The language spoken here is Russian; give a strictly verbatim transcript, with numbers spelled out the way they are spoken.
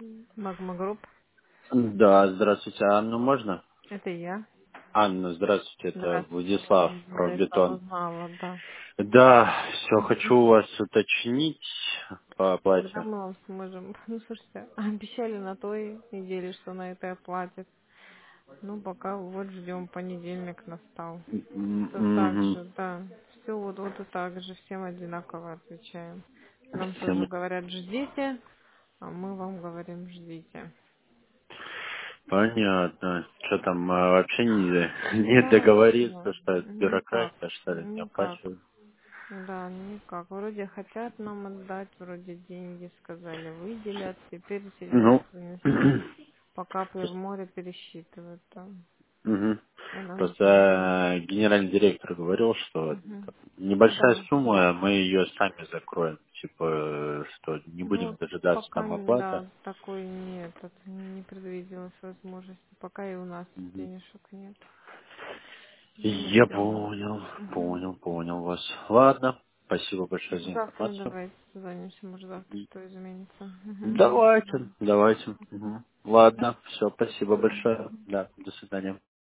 Магма Групп. Да, здравствуйте, Анну можно? Это я. Анна, здравствуйте, это Здравствуйте. Владислав, Я и сам Промбетон. узнала, да. Да, все, хочу у Мгм. вас уточнить по Когда оплате. мы вам сможем... Ну, слушайте, обещали на той неделе, что на этой оплатит. Ну, пока вот ждем, понедельник настал. М, Все так мгм. же, да. Все вот, вот и так же, всем одинаково отвечаем. Нам тоже Всем говорят, ждите, а мы вам говорим, ждите. понятно. Что там, а, вообще не, не Да, договориться, ничего. что это Никак. бюрократия, что ли, не Никак. оплачивают? Да, никак. Вроде хотят нам отдать, вроде деньги сказали выделят. Теперь сидят, Ну, не знаю, по капле в море пересчитывают там. мгм. И нам Просто ничего не дают. э, генеральный директор говорил, что Мгм. там небольшая Да. сумма, мы ее сами закроем. Типа, э, что не Ну, будем дожидаться пока, там н- оплаты. да, такой нет, это не предвиделось возможности. Пока и у нас Мгм. денежек нет. Ну, Я ждем. понял, Мгм. понял, понял вас. Ладно, спасибо большое за Завтра информацию. давайте созвонимся, может завтра И что изменится. Мгм. давайте, давайте. Мгм. Ладно, все, спасибо большое. Да, до свидания.